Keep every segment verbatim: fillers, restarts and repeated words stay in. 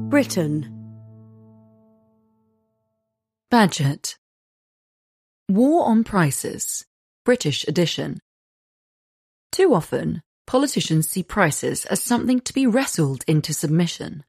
Britain. Budget. War on Prices, British edition. Too often, politicians see prices as something to be wrestled into submission.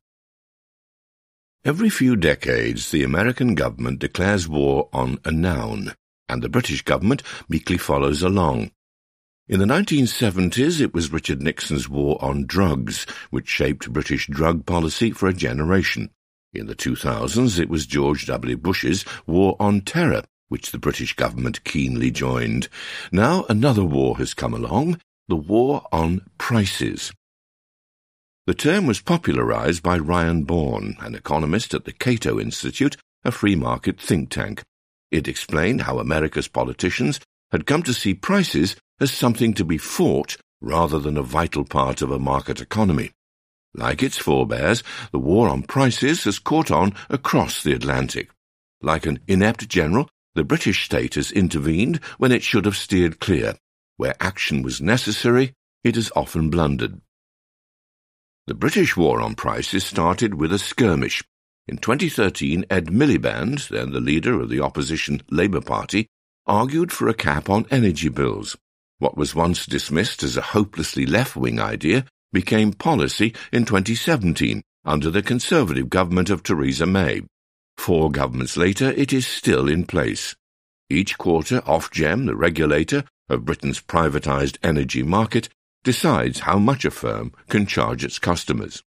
Every few decades, the American government declares war on a noun, and the British government meekly follows along. In the nineteen seventies, it was Richard Nixon's war on drugs, which shaped British drug policy for a generation. In the two thousands, it was George W. Bush's war on terror, which the British government keenly joined. Now another war has come along, the war on prices. The term was popularized by Ryan Bourne, an economist at the Cato Institute, a free market think tank. It explained how America's politicians had come to see prices as something to be fought rather than a vital part of a market economy. Like its forebears, the war on prices has caught on across the Atlantic. Like an inept general, the British state has intervened when it should have steered clear. Where action was necessary, it has often blundered. The British war on prices started with a skirmish. In twenty thirteen, Ed Miliband, then the leader of the opposition Labour Party, argued for a cap on energy bills. What was once dismissed as a hopelessly left-wing idea became policy in twenty seventeen under the Conservative government of Theresa May. Four governments later, it is still in place. Each quarter, Ofgem, the regulator of Britain's privatised energy market, decides how much a firm can charge its customers.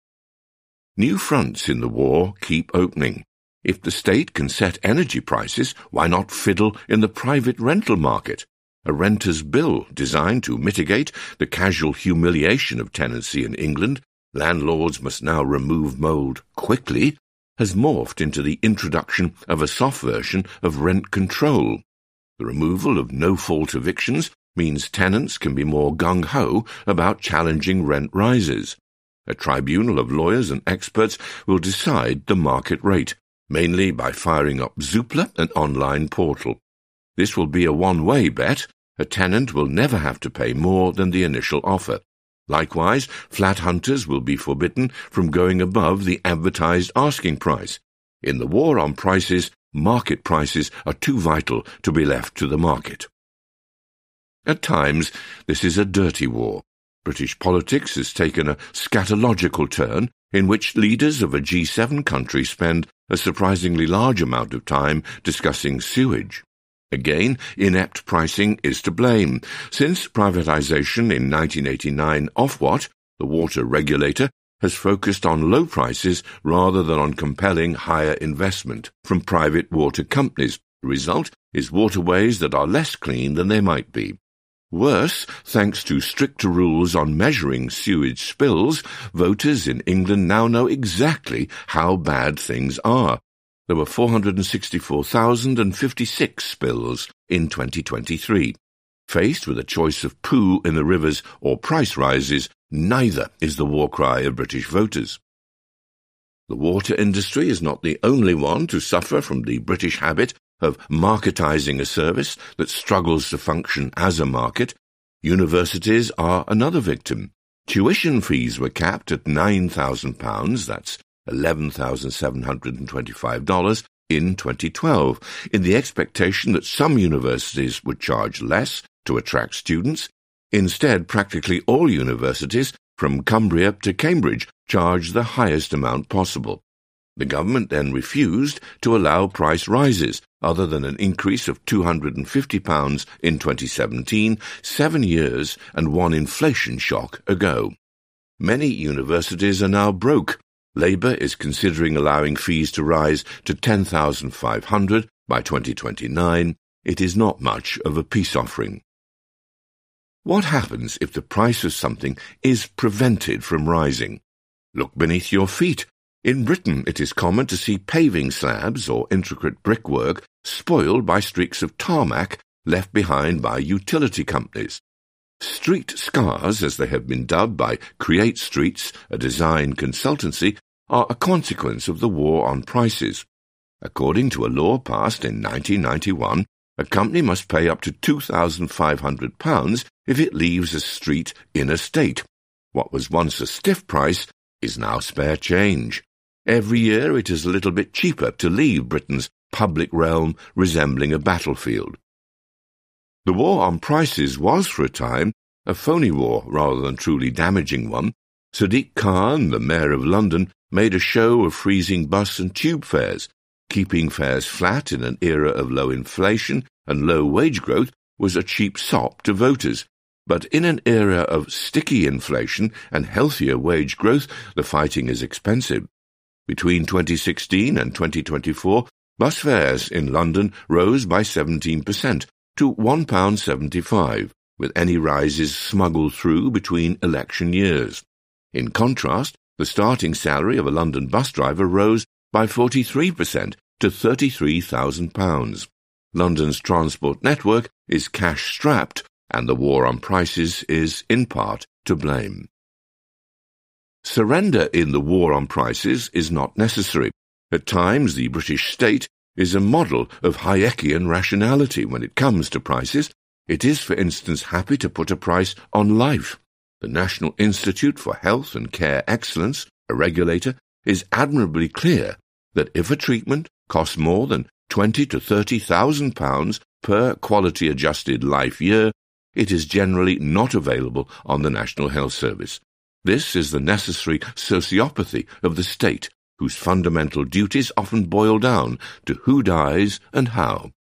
New fronts in the war keep opening. If the state can set energy prices, why not fiddle in the private rental market? A renter's bill designed to mitigate the casual humiliation of tenancy in England, landlords must now remove mould quickly, has morphed into the introduction of a soft version of rent control. The removal of no-fault evictions means tenants can be more gung-ho about challenging rent rises. A tribunal of lawyers and experts will decide the market rate, mainly by firing up Zoopla, an online portal. This will be a one-way bet. A tenant will never have to pay more than the initial offer. Likewise, flat hunters will be forbidden from going above the advertised asking price. In the war on prices, market prices are too vital to be left to the market. At times, this is a dirty war. British politics has taken a scatological turn in which leaders of a G seven country spend a surprisingly large amount of time discussing sewage. Again, inept pricing is to blame. Since privatisation in nineteen eighty-nine, Ofwat, the water regulator, has focused on low prices rather than on compelling higher investment from private water companies. The result is waterways that are less clean than they might be. Worse, thanks to stricter rules on measuring sewage spills, voters in England now know exactly how bad things are. There were four hundred sixty-four thousand fifty-six spills in twenty twenty-three. Faced with a choice of poo in the rivers or price rises, neither is the war cry of British voters. The water industry is not the only one to suffer from the British habit of marketising a service that struggles to function as a market. Universities are another victim. Tuition fees were capped at nine thousand pounds, that's eleven thousand seven hundred twenty-five dollars, in twenty twelve, in the expectation that some universities would charge less to attract students. Instead, practically all universities, from Cumbria to Cambridge, charged the highest amount possible. The government then refused to allow price rises, other than an increase of two hundred fifty pounds in twenty seventeen, seven years and one inflation shock ago. Many universities are now broke. Labour is considering allowing fees to rise to ten thousand five hundred pounds by twenty twenty-nine. It is not much of a peace offering. What happens if the price of something is prevented from rising? Look beneath your feet. In Britain, it is common to see paving slabs or intricate brickwork spoiled by streaks of tarmac left behind by utility companies. Street scars, as they have been dubbed by Create Streets, a design consultancy, are a consequence of the war on prices. According to a law passed in nineteen ninety-one, a company must pay up to two thousand five hundred pounds if it leaves a street in a state. What was once a stiff price is now spare change. Every year it is a little bit cheaper to leave Britain's public realm resembling a battlefield. The war on prices was, for a time, a phony war rather than truly damaging one. Sadiq Khan, the Mayor of London, made a show of freezing bus and tube fares. Keeping fares flat in an era of low inflation and low wage growth was a cheap sop to voters. But in an era of sticky inflation and healthier wage growth, the fighting is expensive. Between twenty sixteen and twenty twenty-four, bus fares in London rose by seventeen percent to one pound seventy-five, with any rises smuggled through between election years. In contrast, the starting salary of a London bus driver rose by forty-three percent to thirty-three thousand pounds. London's transport network is cash-strapped, and the war on prices is, in part, to blame. Surrender in the war on prices is not necessary. At times, the British state is a model of Hayekian rationality when it comes to prices. It is, for instance, happy to put a price on life. The National Institute for Health and Care Excellence, a regulator, is admirably clear that if a treatment costs more than twenty to thirty thousand pounds per quality-adjusted life year, it is generally not available on the National Health Service. This is the necessary sociopathy of the state, whose fundamental duties often boil down to who dies and how.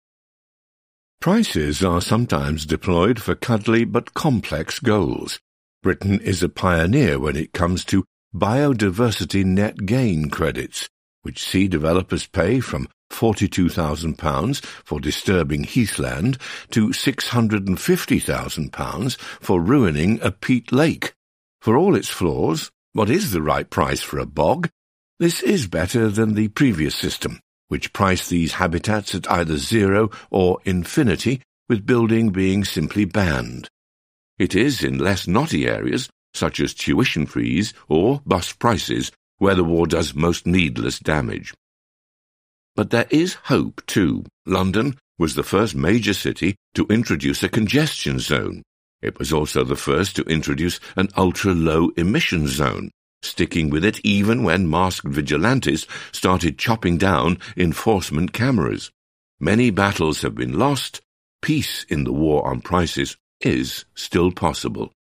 Prices are sometimes deployed for cuddly but complex goals. Britain is a pioneer when it comes to biodiversity net gain credits, which see developers pay from forty-two thousand pounds for disturbing heathland to six hundred fifty thousand pounds for ruining a peat lake. For all its flaws, what is the right price for a bog? This is better than the previous system, which priced these habitats at either zero or infinity, with building being simply banned. It is in less knotty areas, such as tuition fees or bus prices, where the war does most needless damage. But there is hope, too. London was the first major city to introduce a congestion zone. It was also the first to introduce an ultra-low emission zone, sticking with it even when masked vigilantes started chopping down enforcement cameras. Many battles have been lost. Peace in the war on prices is still possible.